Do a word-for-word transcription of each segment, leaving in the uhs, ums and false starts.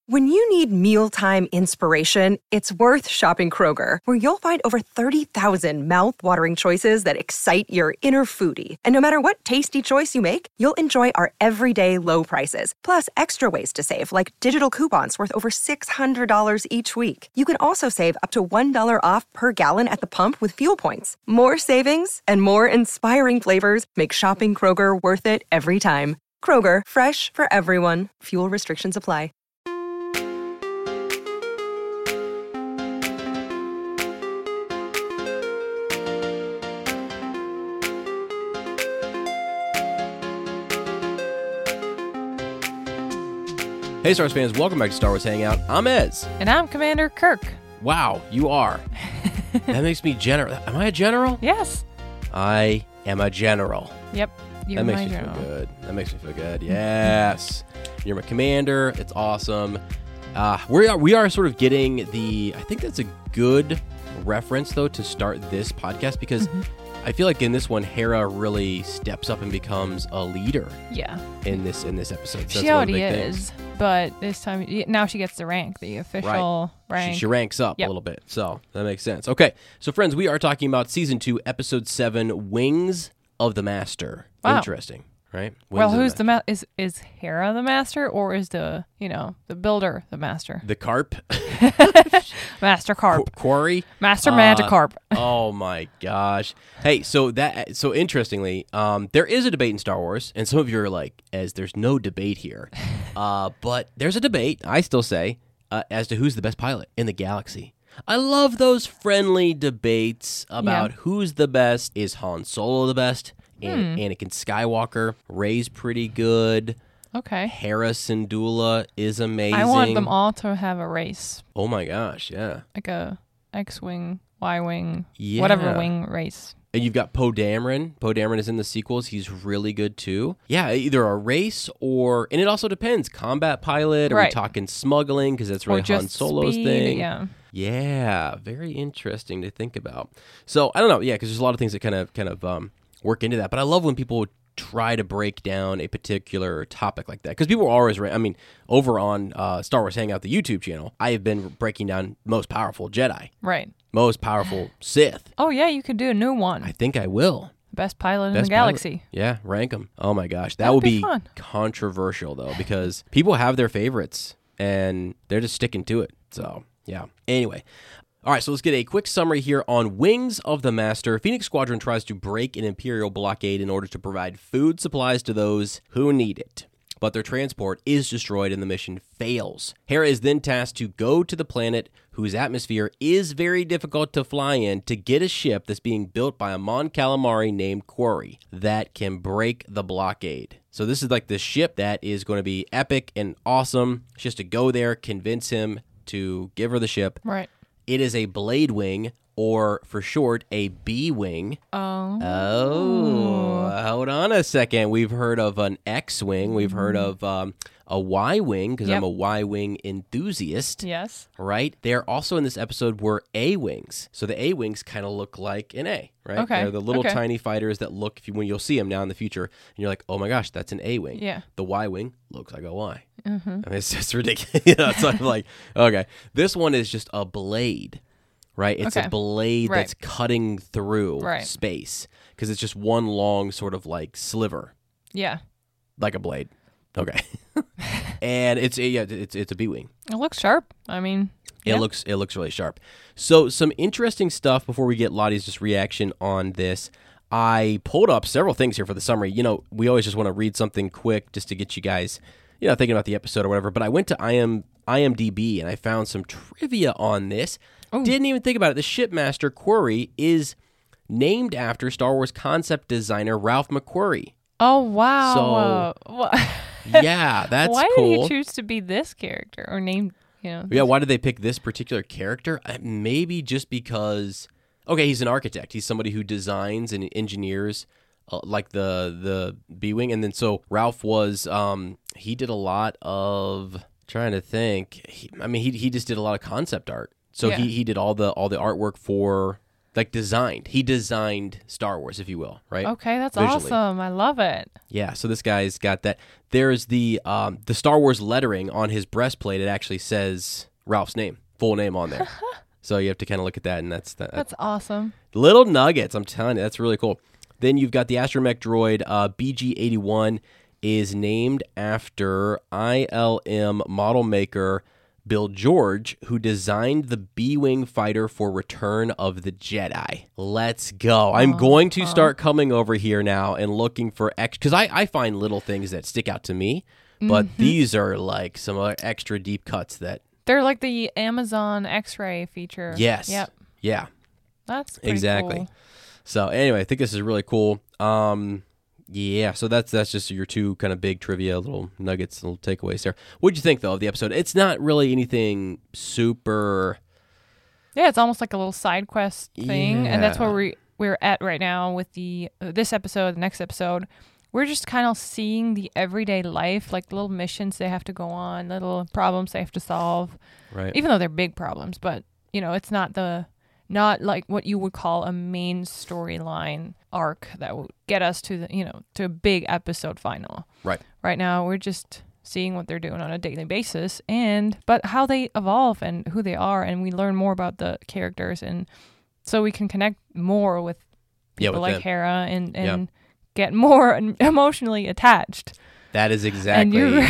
When you need mealtime inspiration, it's worth shopping Kroger, where you'll find over thirty thousand mouth-watering choices that excite your inner foodie. And no matter what tasty choice you make, you'll enjoy our everyday low prices, plus extra ways to save, like digital coupons worth over six hundred dollars each week. You can also save up to one dollar off per gallon at the pump with fuel points. More savings and more inspiring flavors make shopping Kroger worth it every time. Kroger, fresh for everyone. Fuel restrictions apply. Hey, Star Wars fans, welcome back to Star Wars Hangout. I'm Ez. And I'm Commander Kirk. Wow, you are. That makes me general. Am I a general? Yes. I am a general. Yep. You're that makes my me general. feel good. That makes me feel good. Yes. You're my commander. It's awesome. Uh, we are we are sort of getting the, I think that's a good reference, though, to start this podcast, because mm-hmm. I feel like in this one, Hera really steps up and becomes a leader. Yeah. In this in this episode. So she already is, things. But this time, now she gets the rank, the official right. rank. She, she ranks up yep. a little bit, so that makes sense. Okay, so friends, we are talking about Season two, Episode seven, Wings of the Master. Wow. Interesting, right? Wings well, who's the, the ma- is is Hera the master, or is the you know the builder the master? The carp, Master Carp, Qu- Quarry, Master uh, Magikarp. Oh my gosh! Hey, so that so interestingly, um, there is a debate in Star Wars, and some of you are like, "As there's no debate here," uh, but there's a debate. I still say uh, as to who's the best pilot in the galaxy. I love those friendly debates about yeah. who's the best. Is Han Solo the best? And hmm. Anakin Skywalker. Rey's pretty good. Okay. Hera Syndulla is amazing. I want them all to have a race. Oh my gosh, yeah. Like a X-Wing, Y-Wing, yeah. whatever wing race. And you've got Poe Dameron. Poe Dameron is in the sequels. He's really good too. Yeah, either a race or, and it also depends, combat pilot. Are right. we talking smuggling? Because that's really or just Han Solo's speed, thing. Yeah. Yeah, very interesting to think about. So, I don't know, yeah, because there's a lot of things that kind of, kind of um, work into that. But I love when people try to break down a particular topic like that, because people are always, I mean, over on uh, Star Wars Hangout, the YouTube channel, I have been breaking down most powerful Jedi. Right. Most powerful Sith. Oh, yeah, you could do a new one. I think I will. Best pilot Best in the galaxy. Pilot. Yeah, rank them. Oh my gosh. That That'd will be, be fun. Controversial, though, because people have their favorites, and they're just sticking to it. So, yeah. Anyway. All right, so let's get a quick summary here on Wings of the Master. Phoenix Squadron tries to break an Imperial blockade in order to provide food supplies to those who need it. But their transport is destroyed and the mission fails. Hera is then tasked to go to the planet whose atmosphere is very difficult to fly in to get a ship that's being built by a Mon Calamari named Quarry that can break the blockade. So this is like the ship that is going to be epic and awesome. She has to go there, convince him to give her the ship. Right. It is a Blade Wing, or for short, a B-Wing. Oh. Oh, hold on a second. We've heard of an X-Wing. We've heard of um, a Y-Wing, because yep. I'm a Y-Wing enthusiast. Yes. Right? They're also in this episode were A-Wings. So the A-Wings kind of look like an A, right? Okay. They're the little okay. tiny fighters that look, if you, when you'll see them now in the future, and you're like, oh my gosh, that's an A-Wing. Yeah. The Y-Wing looks like a Y. Mm-hmm. I mean, it's just ridiculous. You know, so I'm like, okay. This one is just a blade, right? It's okay. a blade right. that's cutting through right. space, because it's just one long sort of like sliver. Yeah. Like a blade. Okay. And it's a, yeah, it's it's a B-Wing. It looks sharp. I mean, it yeah. looks it looks really sharp. So some interesting stuff before we get Lottie's just reaction on this. I pulled up several things here for the summary. You know, we always just want to read something quick just to get you guys, you know, thinking about the episode or whatever. But I went to I M IMDb and I found some trivia on this. Ooh. Didn't even think about it. The Shipmaster Quarry is named after Star Wars concept designer Ralph McQuarrie. Oh, wow. So, uh, wh- yeah, that's why cool. Why did he choose to be this character or name, you know? Yeah, why did they pick this particular character? Uh, maybe just because, okay, he's an architect. He's somebody who designs and engineers uh, like the the B-Wing. And then so Ralph was, um, he did a lot of, trying to think, he, I mean, he he just did a lot of concept art. So yeah. he, he did all the all the artwork for like designed. He designed Star Wars, if you will, right? Okay, that's Visually. awesome. I love it. Yeah, so this guy's got that. There's the um, the Star Wars lettering on his breastplate. It actually says Ralph's name, full name on there. So you have to kind of look at that, and that's that. That's awesome. Little nuggets, I'm telling you, that's really cool. Then you've got the astromech droid uh, B G eighty-one is named after I L M model maker Bill George, who designed the B-Wing fighter for Return of the Jedi. Let's go. I'm going to start coming over here now and looking for X, because I, I find little things that stick out to me, but mm-hmm. these are like some other extra deep cuts that... They're like the Amazon X-ray feature. Yes. Yep. Yeah. That's pretty exactly. cool. So anyway, I think this is really cool. Um... Yeah, so that's that's just your two kind of big trivia, little nuggets, little takeaways there. What'd you think, though, of the episode? It's not really anything super... Yeah, it's almost like a little side quest thing, yeah. and that's where we, we're at right now with the uh, this episode, the next episode. We're just kind of seeing the everyday life, like little missions they have to go on, little problems they have to solve. Right. Even though they're big problems, but, you know, it's not the... Not like what you would call a main storyline arc that would get us to the, you know, to a big episode final. Right. Right now, we're just seeing what they're doing on a daily basis, and but how they evolve and who they are, and we learn more about the characters, and so we can connect more with people yeah, with like them. Hera and and yeah. get more emotionally attached. That is exactly. And you're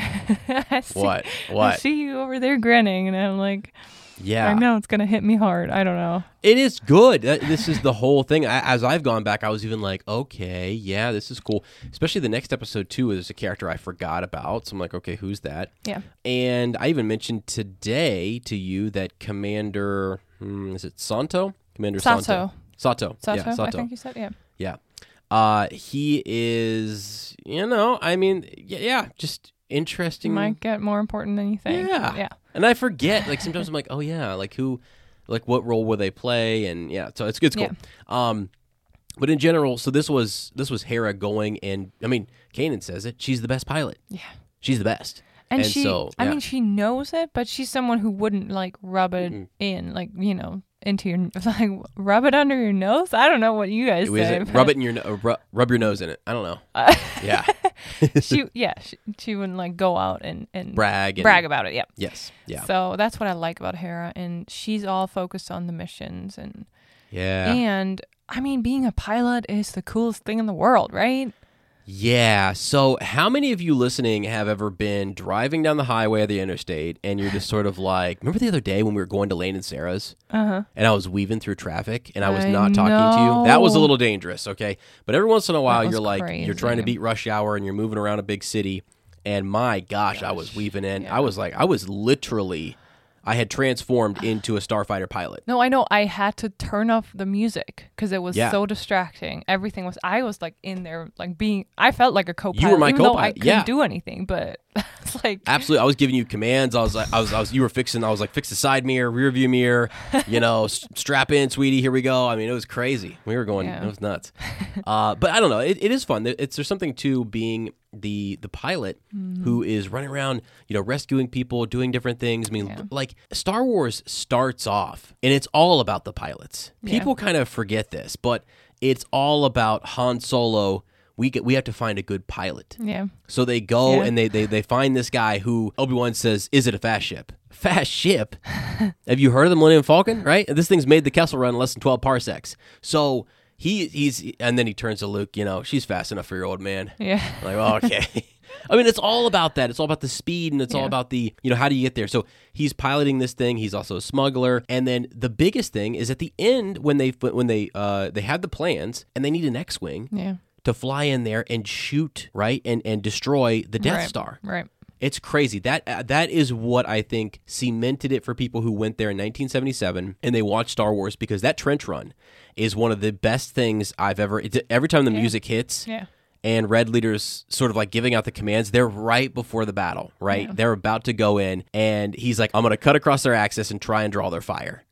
I, I see, what what I see you over there grinning, and I'm like. Yeah. I know it's going to hit me hard. I don't know. It is good. This is the whole thing. As I've gone back, I was even like, okay, yeah, this is cool. Especially the next episode, too, is a character I forgot about. So I'm like, okay, who's that? Yeah. And I even mentioned today to you that Commander, hmm, is it Santo? Commander Sato. Santo. Sato. Sato, yeah, Sato. I think you said, yeah. Yeah. Uh, he is, you know, I mean, yeah, yeah just interesting. Might get more important than you think. Yeah. Yeah. And I forget, like, sometimes I'm like, oh, yeah, like, who, like, what role will they play? And, yeah, so it's, it's cool. Yeah. Um, but in general, so this was, this was Hera going, and, I mean, Kanan says it, she's the best pilot. Yeah. She's the best. And, and she, so, yeah. I mean, she knows it, but she's someone who wouldn't, like, rub it Mm-mm. in, like, you know, into your, like, rub it under your nose? I don't know what you guys Is say. it, but- rub it in your, no- uh, rub, rub your nose in it. I don't know. Uh, yeah. she, yeah, she, she wouldn't, like, go out and, and brag. And, brag about it, yeah. Yes. Yeah. So that's what I like about Hera, and she's all focused on the missions, and yeah. and I mean, being a pilot is the coolest thing in the world, right? Yeah. So how many of you listening have ever been driving down the highway or the interstate, and you're just sort of like, remember the other day when we were going to Lane and Sarah's, uh-huh. and I was weaving through traffic, and I was I not talking know. to you? That was a little dangerous, okay? But every once in a while, That was you're like, crazy. you're trying to beat rush hour, and you're moving around a big city, and my gosh, I was weaving in. Yeah. I was like, I was literally... I had transformed into a starfighter pilot. No, I know. I had to turn off the music because it was Yeah. so distracting. Everything was. I was like in there, like being. I felt like a co-pilot. You were my even though I co-pilot, couldn't yeah. do anything, but it's like Absolutely, I was giving you commands. I was like, I was, I was. You were fixing. I was like, fix the side mirror, rear view mirror. You know, s- strap in, sweetie. Here we go. I mean, it was crazy. We were going. Yeah. It was nuts. uh, but I don't know. It, it is fun. It's there's something to being the the pilot Mm-hmm. who is running around, you know, rescuing people, doing different things. I mean, Yeah. like Star Wars starts off, and it's all about the pilots. Yeah. People kind of forget this, but it's all about Han Solo. We get, we have to find a good pilot. yeah, So they go Yeah. and they, they they find this guy who Obi-Wan says, is it a fast ship? Fast ship? Have you heard of the Millennium Falcon? Right? This thing's made the Kessel Run in less than twelve parsecs. So he he's and then he turns to Luke, you know, she's fast enough for your old man. yeah. Like, well, okay. I mean, it's all about that. It's all about the speed, and it's all Yeah. about the, you know, how do you get there? So he's piloting this thing. He's also a smuggler. And then the biggest thing is at the end when they when they uh they had the plans and they need an X-wing Yeah. to fly in there and shoot, right, and and destroy the Death Right. Star. Right. It's crazy. That uh, that is what I think cemented it for people who went there in nineteen seventy-seven and they watched Star Wars, because that trench run is one of the best things I've ever. It's, every time the Yeah. music hits. Yeah. And Red Leader's sort of like giving out the commands. They're right before the battle, right? Yeah. They're about to go in, and he's like, I'm going to cut across their axis and try and draw their fire.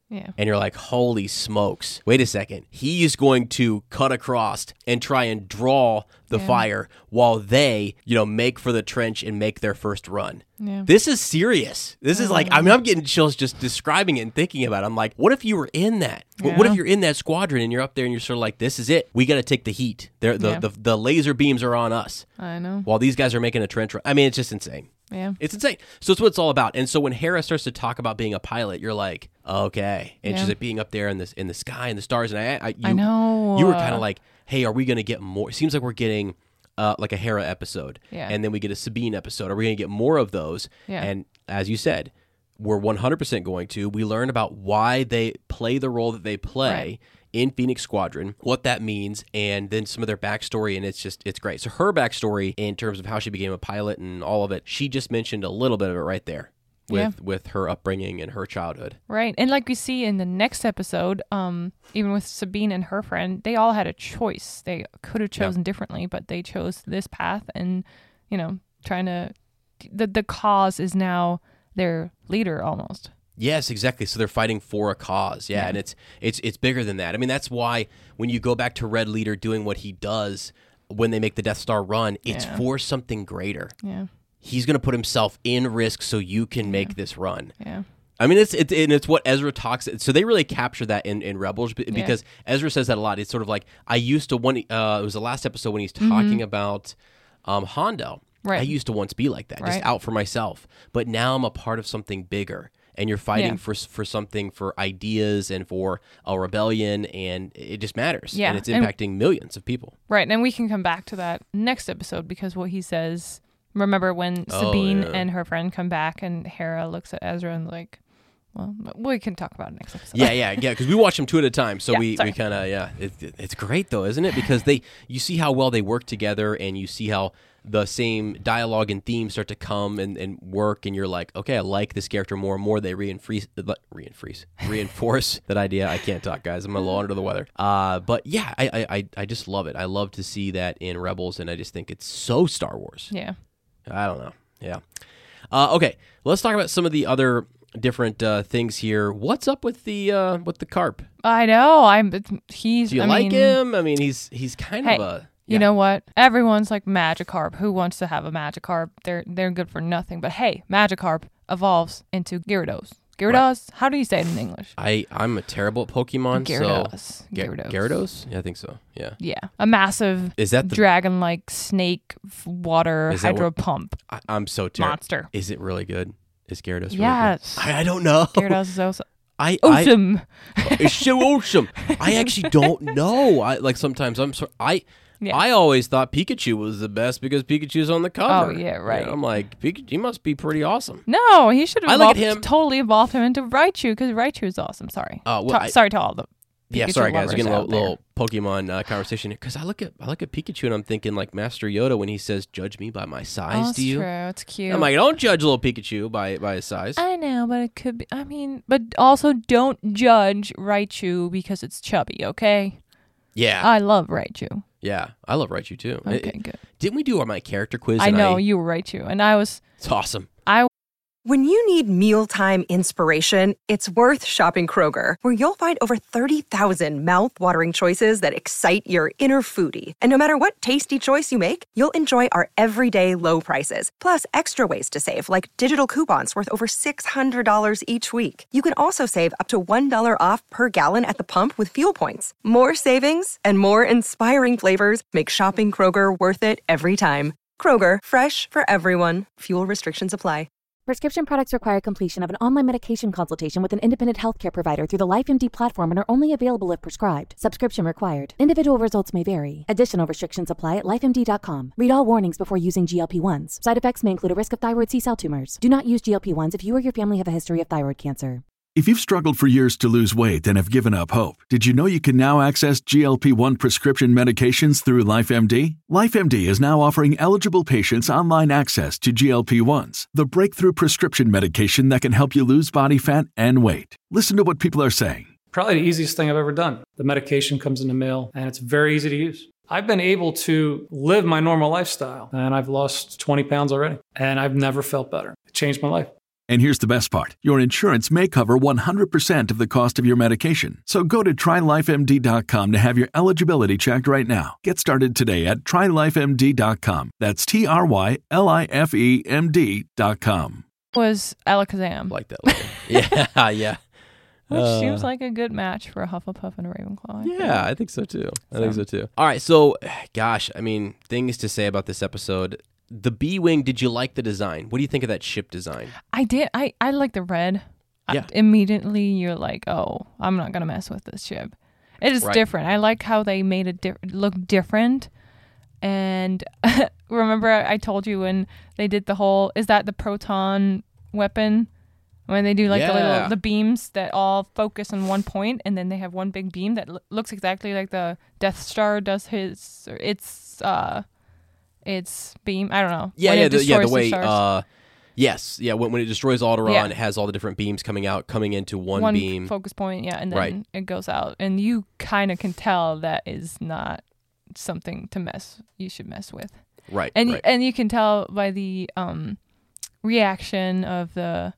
Yeah. And you're like, holy smokes. Wait a second. He is going to cut across and try and draw the Yeah. fire while they, you know, make for the trench and make their first run. Yeah. This is serious. This is like, I mean, I'm getting chills just describing it and thinking about it. I'm like, what if you were in that? What- What Yeah. if you're in that squadron and you're up there and you're sort of like, this is it. We got to take the heat. They're, the, Yeah. the, the laser beams are on us I know. while these guys are making a trench run. I mean, it's just insane. Yeah. It's insane. So it's what it's all about. And so when Hera starts to talk about being a pilot, you're like, okay. And Yeah. she's like being up there in this in the sky and the stars. And I, I, you, I know. you were kind of like, hey, are we going to get more? It seems like we're getting uh, like a Hera episode, Yeah. and then we get a Sabine episode. Are we going to get more of those? Yeah. And as you said, we're one hundred percent going to. We learn about why they play the role that they play. Right. In Phoenix Squadron, what that means, and then some of their backstory, and it's just, it's great. So her backstory in terms of how she became a pilot and all of it, she just mentioned a little bit of it right there with, Yeah. with her upbringing and her childhood. Right. And like we see in the next episode, um, even with Sabine and her friend, they all had a choice. They could have chosen differently, but they chose this path and, you know, trying to, the, the cause is now their leader almost. Yes, exactly. So they're fighting for a cause. Yeah, Yeah. and it's it's it's bigger than that. I mean, that's why when you go back to Red Leader doing what he does when they make the Death Star run, it's Yeah. for something greater. Yeah. He's going to put himself in risk so you can make this run. Yeah. I mean, it's it's and it's what Ezra talks. So they really capture that in, in Rebels b- because Ezra says that a lot. It's sort of like I used to one. Uh, it was the last episode when he's talking about um, Hondo. Right. I used to once be like that, just Right. out for myself. But now I'm a part of something bigger, and you're fighting Yeah. for for something, for ideas and for a rebellion, and it just matters. Yeah, and it's and- impacting millions of people. Right. And we can come back to that next episode because what he says, remember when Oh, Sabine yeah. and her friend come back and Hera looks at Ezra and like, well, we can talk about it next episode. Yeah, yeah, yeah. Because we watch them two at a time, so Yeah, we, sorry. we kind of yeah. It, it- it's great though, isn't it? Because they you see how well they work together, and you see how the same dialogue and themes start to come and, and work, and you're like, okay, I like this character more and more. They reinforce reinforce reinforce that idea. I can't talk, guys. I'm a little under the weather. Uh, but yeah, I, I I I just love it. I love to see that in Rebels, and I just think it's so Star Wars. Yeah. I don't know. Yeah. Uh, okay, let's talk about some of the other different uh, things here. What's up with the uh, with the carp? I know. I'm. He's. Do you I like mean, him? I mean, he's he's kind Hey, of a. You yeah. know what? Everyone's like Magikarp. Who wants to have a Magikarp? They're they're good for nothing. But hey, Magikarp evolves into Gyarados. Gyarados? How do you say it in English? I I'm a terrible at Pokemon. Gyarados. So Ga- Gyarados. Gyarados? Yeah, I think so. Yeah. Yeah, a massive Is that the? dragon-like snake f- water Is that hydro what- pump I, I'm so terrible. monster. Is it really good? Is Gyarados really Yes. good? I, I don't know. Gyarados is also I, awesome. I it's so awesome. I actually don't know. I like sometimes I'm so I. Yeah. I always thought Pikachu was the best because Pikachu's on the cover. Oh, yeah, right. And I'm like, Pikachu, he must be pretty awesome. No, he should have I look at evolved, him- totally evolved him into Raichu because Raichu is awesome. Sorry. Uh, well, Ta- I- sorry to all the Yeah, Pikachu sorry guys, we're lovers getting a out little, there. little Pokemon uh, conversation here because I look at I look at Pikachu and I'm thinking like Master Yoda when he says, "Judge me by my size." Oh, it's do you? true. It's cute. I'm like, don't judge little Pikachu by by his size. I know, but it could be. I mean, but also don't judge Raichu because it's chubby. Okay. yeah, I love Raichu. yeah, I love Raichu too. Okay, It- it- good. didn't we do our my character quiz? I and know you were Raichu, and I was. It's awesome. I When you need mealtime inspiration, it's worth shopping Kroger, where you'll find over thirty thousand mouth-watering choices that excite your inner foodie. And no matter what tasty choice you make, you'll enjoy our everyday low prices, plus extra ways to save, like digital coupons worth over six hundred dollars each week. You can also save up to one dollar off per gallon at the pump with fuel points. More savings and more inspiring flavors make shopping Kroger worth it every time. Kroger, fresh for everyone. Fuel restrictions apply. Prescription products require completion of an online medication consultation with an independent healthcare provider through the LifeMD platform and are only available if prescribed. Subscription required. Individual results may vary. Additional restrictions apply at life M D dot com. Read all warnings before using G L P ones. Side effects may include a risk of thyroid C-cell tumors. Do not use G L P ones if you or your family have a history of thyroid cancer. If you've struggled for years to lose weight and have given up hope, did you know you can now access G L P one prescription medications through LifeMD? LifeMD is now offering eligible patients online access to G L P ones, the breakthrough prescription medication that can help you lose body fat and weight. Listen to what people are saying. Probably the easiest thing I've ever done. The medication comes in the mail and it's very easy to use. I've been able to live my normal lifestyle and I've lost twenty pounds already and I've never felt better. It changed my life. And here's the best part. Your insurance may cover one hundred percent of the cost of your medication. So go to try life M D dot com to have your eligibility checked right now. Get started today at try life M D dot com. That's T R Y L I F E M D dot com. Was Alakazam. Like that. Later. yeah, yeah. Which Uh, seems like a good match for a Hufflepuff and a Ravenclaw. I think. Yeah, I think so too. I So. think so too. All right, so gosh, I mean, things to say about this episode. The B-Wing, did you like the design? What do you think of that ship design? I did. I, I like the red. Yeah. I, immediately, you're like, oh, I'm not going to mess with this ship. It is Right. different. I like how they made it di- look different. And remember, I told you when they did the whole, is that the proton weapon? When they do like the Yeah. little the beams that all focus on one point, and then they have one big beam that l- looks exactly like the Death Star does his, or its, uh, its beam. I don't know. Yeah, When yeah, it the, yeah. The destroys way, stars. uh, yes, yeah. When, when it destroys Alderaan, Yeah. it has all the different beams coming out, coming into one, one beam. focus point, yeah, and then Right. it goes out, and you kind of can tell that is not something to mess. You should mess with, right, and right. and you can tell by the um reaction of the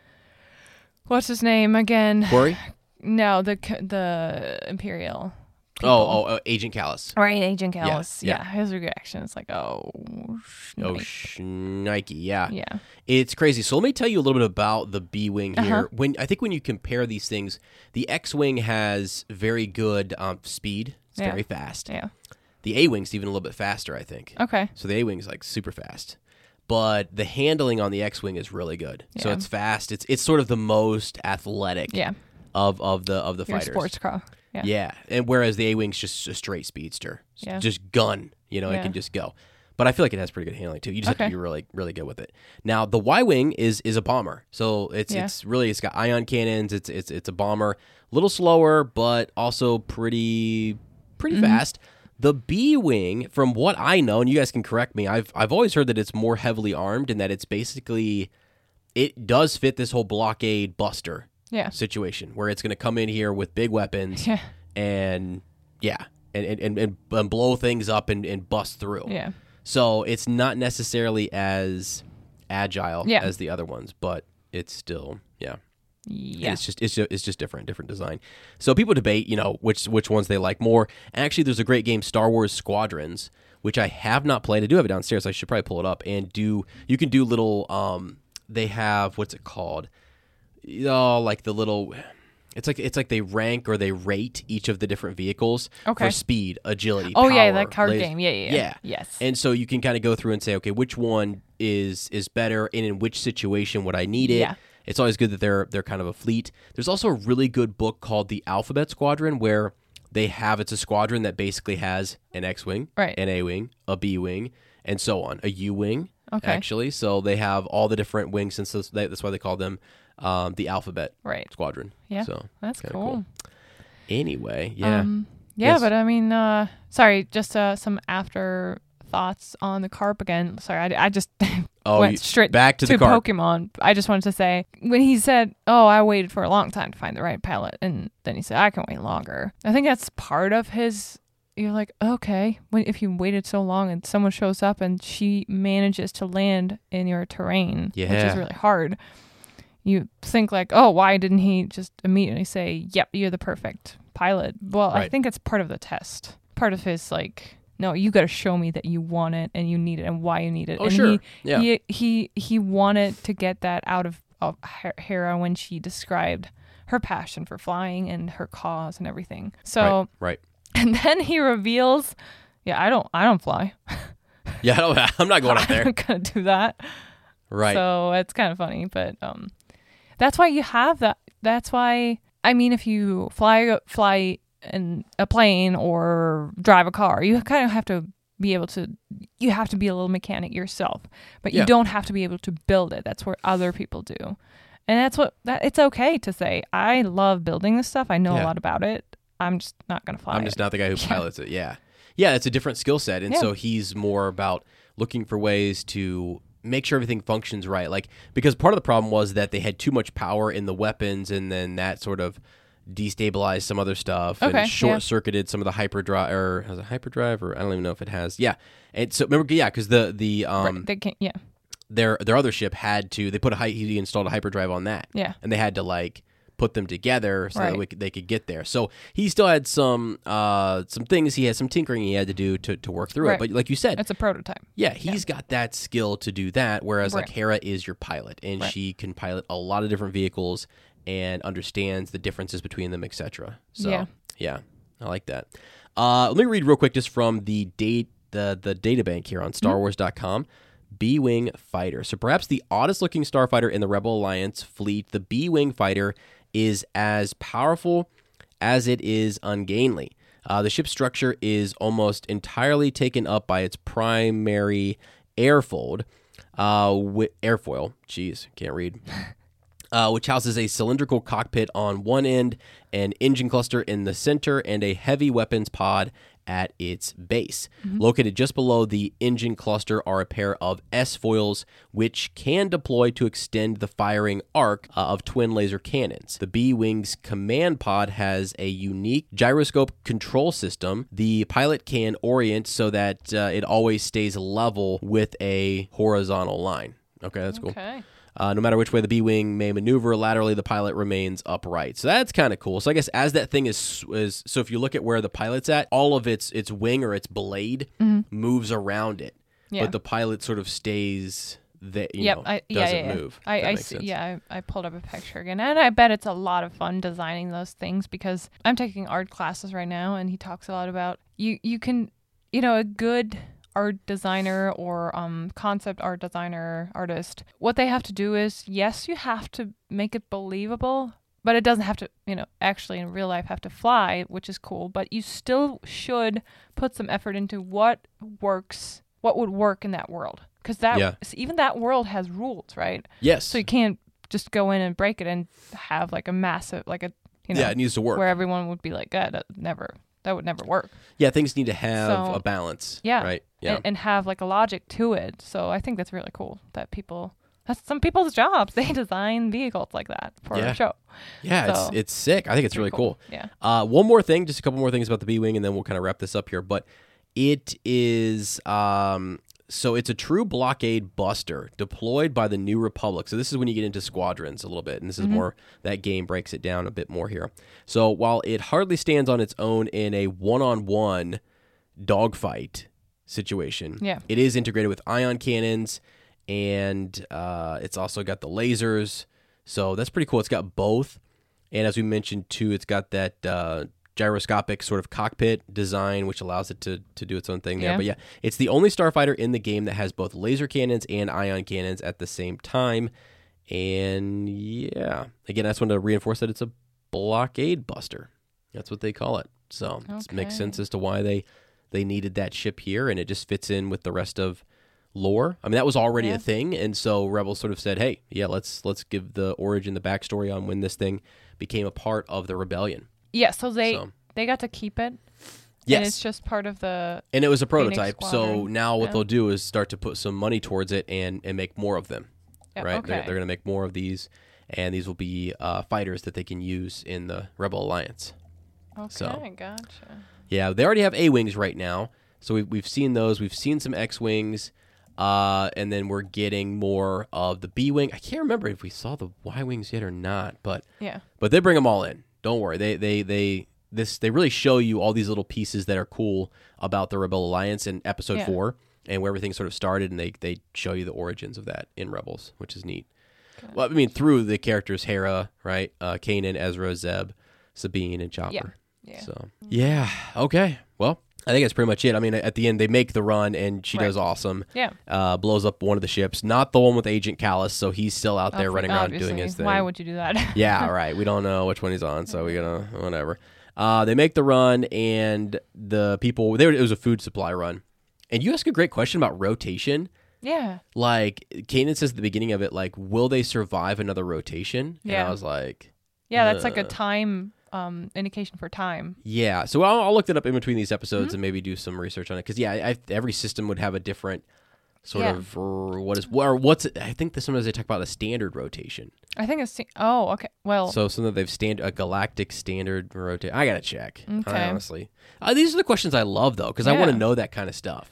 what's his name again? Corey? No, the c- the Imperial. people. Oh, oh, uh, Agent Callus. Right, Agent Callus. yeah. Yeah, his reaction is like, oh, Oh, shnipe. Nike, yeah. yeah, It's crazy. So let me tell you a little bit about the B-Wing here. Uh-huh. When I think when you compare these things, the X-Wing has very good um, speed. It's Yeah. very fast. yeah. The A-Wing's even a little bit faster, I think. Okay, So the A-Wing's like super fast. But the handling on the X-Wing is really good. So Yeah. it's fast. It's it's sort of the most athletic yeah. of, of the of the Your fighters. sports car. Yeah. Yeah. And whereas the A-Wing's just a straight speedster. S- Yeah. Just gun. You know, it Yeah. can just go. But I feel like it has pretty good handling too. You just have Okay. to be really, really good with it. Now the Y-Wing is is a bomber. So it's Yeah. it's really it's got ion cannons, it's it's it's a bomber. A little slower, but also pretty pretty Mm-hmm. fast. The B-Wing, from what I know, and you guys can correct me, I've I've always heard that it's more heavily armed and that it's basically it does fit this whole blockade buster Yeah. situation where it's going to come in here with big weapons Yeah. and yeah, and and, and, and blow things up and, and bust through. Yeah. So it's not necessarily as agile Yeah. as the other ones, but it's still yeah. Yeah. It's just it's just, it's just different, different design. So people debate, you know, which which ones they like more. Actually, there's a great game, Star Wars Squadrons, which I have not played. I do have it downstairs. I should probably pull it up and do. You can do little. Um, they have what's it called? Oh, like the little. It's like it's like they rank or they rate each of the different vehicles Okay. for speed, agility. Oh, yeah, power, that card laser- game. Yeah, yeah, yeah. yeah. Yes. And so you can kind of go through and say, okay, which one is is better, and in which situation would I need it? Yeah. It's always good that they're they're kind of a fleet. There's also a really good book called The Alphabet Squadron where they have it's a squadron that basically has an X-wing, Right. an A-wing, a B-wing, and so on, a U-wing. Okay. Actually, so they have all the different wings, since those, they, that's why they call them um, the Alphabet Right. Squadron. Yeah. So That's kinda cool. Anyway, yeah. Um, yeah, Yes. but I mean, uh, sorry, just uh, some after thoughts on the carp again. Sorry, I, I just Oh, went you- straight back to the carp. Pokemon. I just wanted to say when he said, "Oh, I waited for a long time to find the right palette," and then he said, "I can wait longer." I think that's part of his. You're like, okay, when if you waited so long and someone shows up and she manages to land in your terrain, which Yeah. is really hard. You think like, oh, why didn't he just immediately say, "Yep, you're the perfect pilot"? Well, I Right. think it's part of the test. Part of his like, no, you got to show me that you want it and you need it and why you need it. Oh, and sure. he, Yeah. he he he wanted to get that out of, of Her- Hera when she described her passion for flying and her cause and everything. So, right, right. and then he reveals, yeah, I don't I don't fly. Yeah, I don't, I'm not going out there. I'm gonna do that. Right. So it's kind of funny, but um, that's why you have that. That's why I mean, if you fly fly in a plane or drive a car, you kind of have to be able to. You have to be a little mechanic yourself, but Yeah. you don't have to be able to build it. That's where other people do, and that's what that. It's okay to say, I love building this stuff. I know Yeah. a lot about it. I'm just not gonna fly. I'm just it. not the guy who Yeah. pilots it. Yeah. Yeah, it's a different skill set. And Yeah. so he's more about looking for ways to make sure everything functions right. Like, because part of the problem was that they had too much power in the weapons, and then that sort of destabilized some other stuff Okay, and short circuited some of the hyperdrive, or has a hyperdrive, or I don't even know if it has. Yeah. And so remember, yeah, because the, the, um, Right, they can't. Yeah. their their other ship had to. They put a hy- he installed a hyperdrive on that. Yeah. And they had to like put them together so Right. that we could, they could get there. So he still had some uh some things he had some tinkering he had to do to, to work through Right. it. But like you said, It's a prototype. yeah, he's got that skill to do that. Whereas like Right. Hera is your pilot, and Right. she can pilot a lot of different vehicles and understands the differences between them, et cetera. So Yeah. yeah, I like that. Uh, let me read real quick just from the date the the data bank here on Star Wars dot com. B-Wing fighter. So perhaps the oddest looking starfighter in the Rebel Alliance fleet, the B-Wing fighter is as powerful as it is ungainly. Uh, the ship's structure is almost entirely taken up by its primary airfold, uh, wi- airfoil. Jeez, can't read. Uh, which houses a cylindrical cockpit on one end, an engine cluster in the center, and a heavy weapons pod at its base. Located just below the engine cluster are a pair of S-foils, which can deploy to extend the firing arc uh, of twin laser cannons. The B-Wing's command pod has a unique gyroscope control system. The pilot can orient so that uh, it always stays level with a horizontal line. Okay, that's cool. Okay. Uh, no matter which way the B-Wing may maneuver laterally, the pilot remains upright. So that's kind of cool. So I guess as that thing is, is so if you look at where the pilot's at, all of its its wing or its blade moves around it. Yeah. But the pilot sort of stays that, you Yep. know, I, yeah, doesn't yeah, yeah. move. I, if that I makes see. sense. Yeah, I, I pulled up a picture again, and I bet it's a lot of fun designing those things because I'm taking art classes right now, and he talks a lot about you. You can, you know, a good art designer or um concept art designer artist. What they have to do is, yes, you have to make it believable, but it doesn't have to, you know, actually in real life have to fly, which is cool. But you still should put some effort into what works, what would work in that world. Because that Yeah. even that world has rules, right? Yes. So you can't just go in and break it and have like a massive, like a, you know, yeah, it needs to work. where everyone would be like, that never, that would never work. Yeah, things need to have So, a balance. Yeah. Right? Yeah. And, and have like a logic to it. So I think that's really cool that people, that's some people's jobs. They design vehicles like that for Yeah. a show. yeah, so- it's it's sick. I think it's really Pretty cool. Yeah. Uh, one more thing, just a couple more things about the B-Wing, and then we'll kind of wrap this up here. But it is, um, so it's a true blockade buster deployed by the New Republic. So this is when you get into squadrons a little bit, and this is Mm-hmm. more, that game breaks it down a bit more here. So while it hardly stands on its own in a one-on-one dogfight situation, Yeah. it is integrated with ion cannons, and uh, it's also got the lasers. So that's pretty cool. It's got both. And as we mentioned, too, it's got that uh, gyroscopic sort of cockpit design, which allows it to, to do its own thing there. Yeah. But yeah, it's the only starfighter in the game that has both laser cannons and ion cannons at the same time. And yeah, again, I just want to reinforce that it's a blockade buster. That's what they call it. So it makes Okay. sense as to why they, they needed that ship here, and it just fits in with the rest of lore. I mean, that was already Yeah. a thing, and so Rebels sort of said, "Hey, yeah, let's let's give the origin, the backstory on when this thing became a part of the rebellion." Yeah. So they, So- they got to keep it. Yes, And it's just part of the, and it was a Phoenix prototype. So Squadron. now what Yeah. they'll do is start to put some money towards it and and make more of them. yeah, right? okay. They're, they're going to make more of these, and these will be uh, fighters that they can use in the Rebel Alliance. okay. so- Gotcha. Yeah, they already have A-Wings right now. So we've, we've seen those. We've seen some X-Wings. Uh, and then we're getting more of the B-Wing. I can't remember if we saw the Y-Wings yet or not, but Yeah. but they bring them all in. Don't worry. They they they this they really show you all these little pieces that are cool about the Rebel Alliance in Episode Yeah. four and where everything sort of started, and they they show you the origins of that in Rebels, which is neat. Well, I mean, through the characters Hera, right? Uh, Kanan, Ezra, Zeb, Sabine, and Chopper. Yeah. So yeah, okay. Well, I think that's pretty much it. I mean, at the end, they make the run, and she Right. does awesome. Yeah. Uh, blows up one of the ships, not the one with Agent Callus, so he's still out there Obvi- running around obviously. doing his thing. Why would you do that? Yeah, right. We don't know which one he's on, so we gotta whatever. Uh, they make the run, and the people there. It was a food supply run, and you ask a great question about rotation. Yeah. Like Kanan says at the beginning of it, like, will they survive another rotation? And Yeah. I was like, Yeah, that's like a Uh. time um, indication for time. yeah. So I'll, I'll look it up in between these episodes Mm-hmm. and maybe do some research on it, because yeah, I, every system would have a different sort Yeah. of or what is or what's I think that sometimes they talk about a standard rotation. I think it's oh okay. Well, So something they've stand a galactic standard rotation. I gotta check. I Okay. honestly, uh, these are the questions I love though, because I want to Yeah. know that kind of stuff.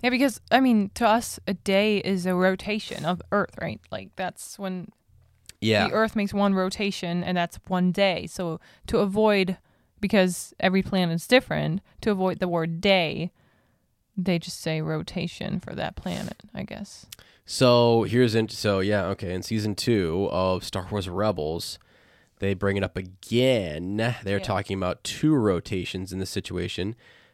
Yeah, because, I mean, to us, a day is a rotation of Earth, right? Like, that's when Yeah. the Earth makes one rotation, and that's one day. So to avoid, because every planet is different, to avoid the word day, they just say rotation for that planet, I guess. So here's in so yeah okay in season two of Star Wars Rebels, they bring it up again. They're Yeah. talking about two rotations in this situation.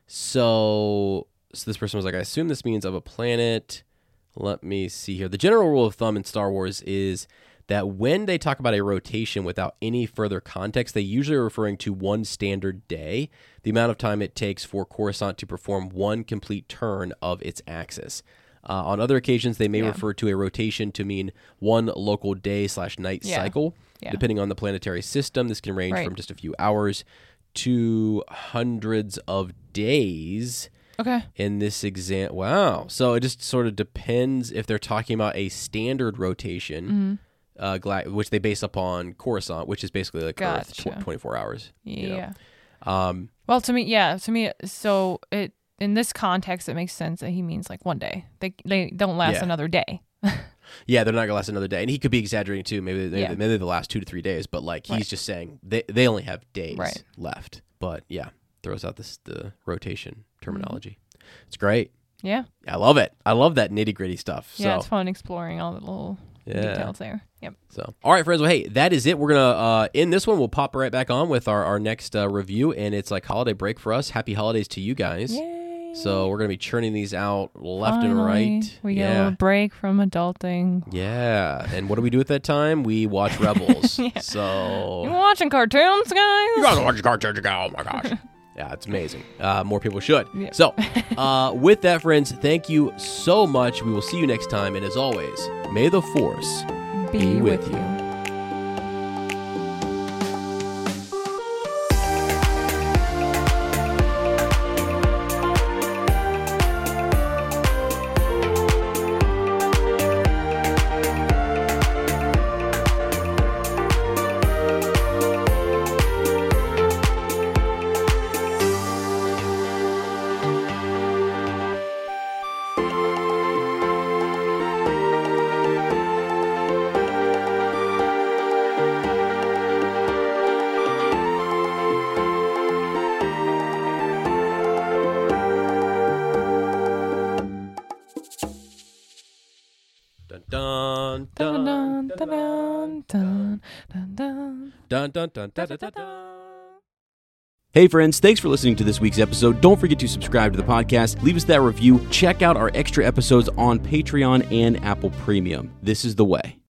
So so this person was like, I assume this means of a planet. Let me see here. The general rule of thumb in Star Wars is that when they talk about a rotation without any further context, they usually are referring to one standard day, the amount of time it takes for Coruscant to perform one complete turn of its axis. Uh, on other occasions, they may Yeah. refer to a rotation to mean one local day slash night Yeah. cycle. Yeah. Depending on the planetary system, this can range Right. from just a few hours to hundreds of days. Okay. In this exam, wow. So it just sort of depends if they're talking about a standard rotation, Mm-hmm. uh, gla- which they base upon Coruscant, which is basically like Earth, Gotcha. tw- twenty-four hours. Yeah. you know? Um, Well, to me, yeah, to me, so it in this context, it makes sense that he means like one day. They they don't last Yeah. another day. yeah, they're not gonna last another day, and he could be exaggerating too. Maybe maybe, Yeah. maybe the last two to three days, but like he's Right. just saying they they only have days Right. left. But yeah, throws out this the rotation terminology. Mm-hmm. It's great. Yeah. I love it. I love that nitty gritty stuff. Yeah, so. it's fun exploring all the little Yeah. details there. Yep. So, all right, friends. Well, hey, that is it. We're gonna uh, end this one. We'll pop right back on with our our next uh, review, and it's like holiday break for us. Happy holidays to you guys. Yay. So we're gonna be churning these out left and Finally, right. We get a yeah, little break from adulting. yeah. And what do we do at that time? We watch Rebels. Yeah. So You watching cartoons, guys? you gotta watch cartoons again. Oh my gosh. Yeah, it's amazing. Uh, more people should. Yeah. So, uh, with that, friends, thank you so much. We will see you next time, and as always, may the Force Be, with with you. you. Dun dun Dun, dun dun, dun, dun, dun, dun. dun dun dun dun dun dun. dun. Hey friends, thanks for listening to this week's episode. Don't forget to subscribe to the podcast, leave us that review, check out our extra episodes on Patreon and Apple Premium. This is the way.